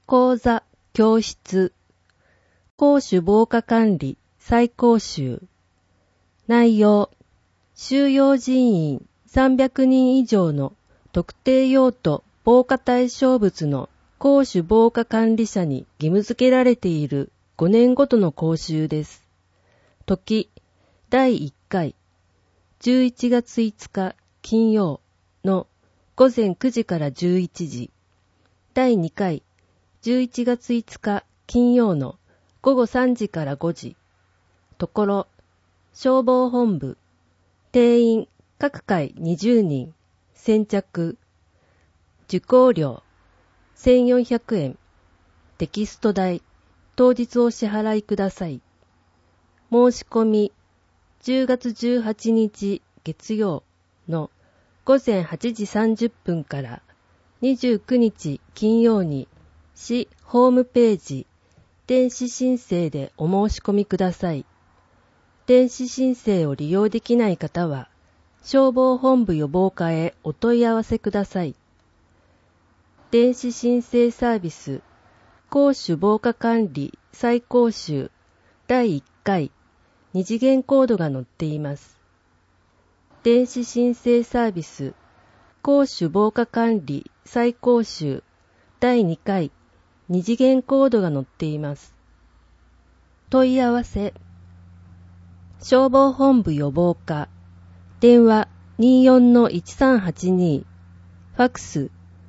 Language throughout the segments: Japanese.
講座、教室、公主防火管理、再講習。内容、収容人員300人以上の特定用途防火対象物の公主防火管理者に義務付けられている5年ごとの講習です。時、第1回、11月5日金曜の午前9時から11時。第2回、11月5日金曜の午後3時から5時。ところ、消防本部、定員各回20人、先着、受講料、1400円、テキスト代、当日お支払いください。申し込み、10月18日月曜の午前8時30分から29日金曜に市ホームページ、電子申請でお申し込みください。電子申請を利用できない方は、消防本部予防課へお問い合わせください。電子申請サービス、公主防火管理再講習第1回2次元コードが載っています。電子申請サービス、公主防火管理再講習第2回2次元コードが載っています。問い合わせ、消防本部予防課、電話 24-1382、ファクス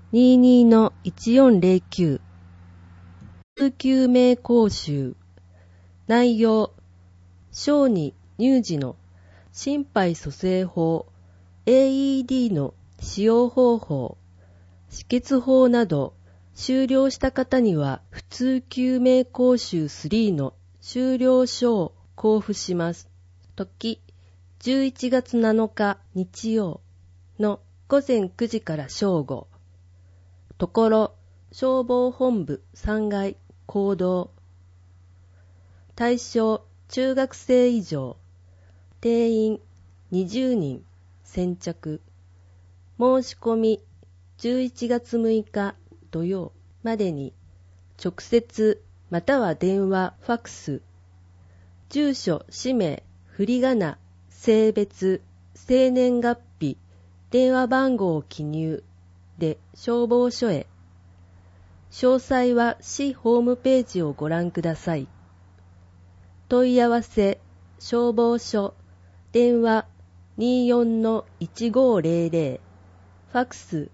22-1409、救命講習、内容、小児乳児の心肺蘇生法、AED の使用方法、止血法など、修了した方には普通救命講習3の修了書を交付します。時、11月7日日曜の午前9時から正午。ところ、消防本部3階講堂。対象、中学生以上。定員、20人。先着。申し込み、11月6日土曜までに、直接または電話、ファクス。住所、氏名、振り仮名、性別、生年月日、電話番号を記入で消防署へ。詳細は市ホームページをご覧ください。問い合わせ、消防署、電話 24-1500、ファクス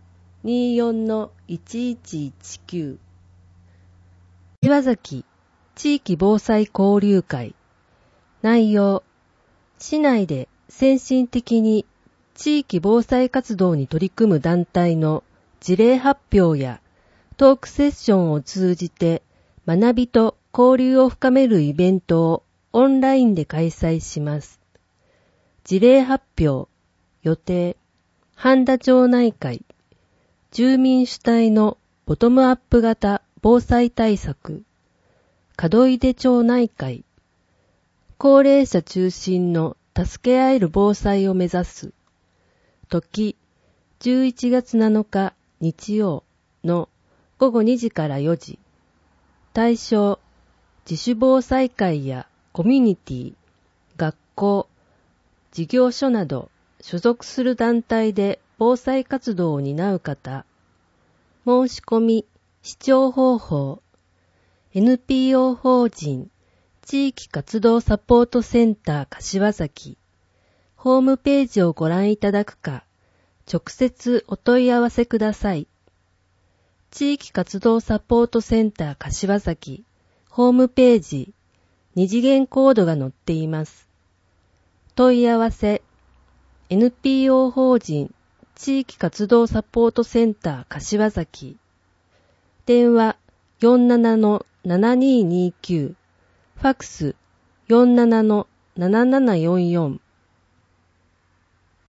24-1119。岩崎地域防災交流会。内容、市内で先進的に地域防災活動に取り組む団体の事例発表やトークセッションを通じて学びと交流を深めるイベントをオンラインで開催します。事例発表、予定、半田町内会、住民主体のボトムアップ型防災対策、門出町内会、高齢者中心の助け合える防災を目指す。時、11月7日日曜の午後2時から4時。対象、自主防災会やコミュニティ、学校、事業所など所属する団体で防災活動を担う方。申し込み、視聴方法、NPO 法人地域活動サポートセンター柏崎、ホームページをご覧いただくか、直接お問い合わせください。地域活動サポートセンター柏崎、ホームページ、2次元コードが載っています。問い合わせ、NPO 法人地域活動サポートセンター柏崎、電話 47-7229、ファクス 47-7744